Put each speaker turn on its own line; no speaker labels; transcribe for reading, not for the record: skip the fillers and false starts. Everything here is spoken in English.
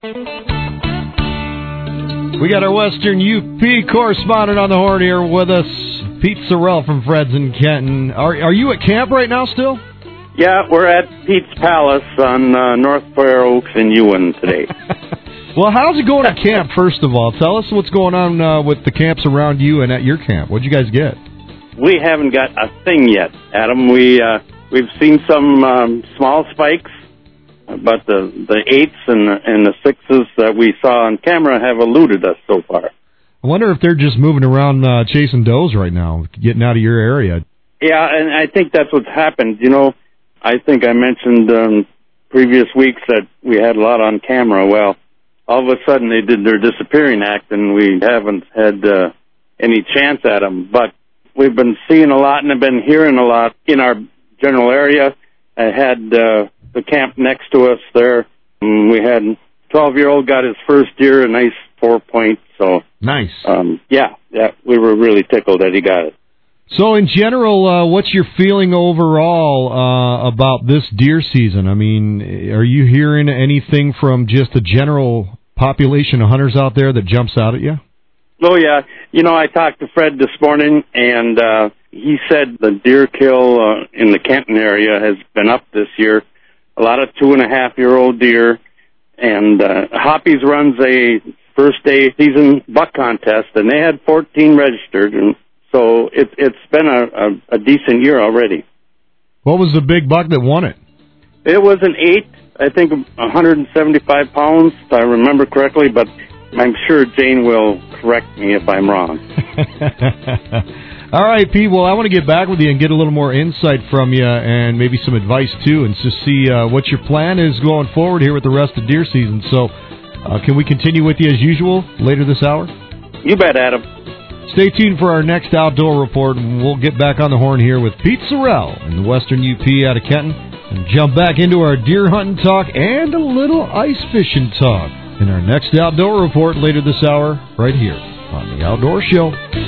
We got our Western UP correspondent on the horn here with us, Pete Sorrell from Fred's in Kenton. Are you at camp right now still?
Yeah, we're at Pete's Palace on North Fair Oaks in Ewan today.
Well, how's it going at camp, first of all? Tell us what's going on with the camps around you and at your camp. What'd you guys get?
We haven't got a thing yet, Adam. We've seen some small spikes, but the 8s and the 6s that we saw on camera have eluded us so far.
I wonder if they're just moving around chasing does right now, getting out of your area.
Yeah, and I think that's what's happened. You know, I think I mentioned previous weeks that we had a lot on camera. Well, all of a sudden they did their disappearing act, and we haven't had any chance at them. But we've been seeing a lot and have been hearing a lot in our general area. I had the camp next to us there. We had a 12-year-old got his first deer, a nice 4-point. So
nice.
Yeah, we were really tickled that he got it.
So in general, what's your feeling overall about this deer season? I mean, are you hearing anything from just the general population of hunters out there that jumps out at you?
Oh, yeah. You know, I talked to Fred this morning, and he said the deer kill in the Kenton area has been up this year. A lot of 2.5-year-old deer, and Hoppies runs a first-day season buck contest, and they had 14 registered, and so it's been a decent year already.
What was the big buck that won it?
It was an 8, I think 175 pounds, if I remember correctly, but I'm sure Jane will correct me if I'm wrong.
All right, Pete, well, I want to get back with you and get a little more insight from you and maybe some advice, too, and just see what your plan is going forward here with the rest of deer season. So can we continue with you as usual later this hour?
You bet, Adam.
Stay tuned for our next outdoor report, and we'll get back on the horn here with Pete Sorrell in the Western UP out of Kenton and jump back into our deer hunting talk and a little ice fishing talk in our next outdoor report later this hour right here on The Outdoor Show.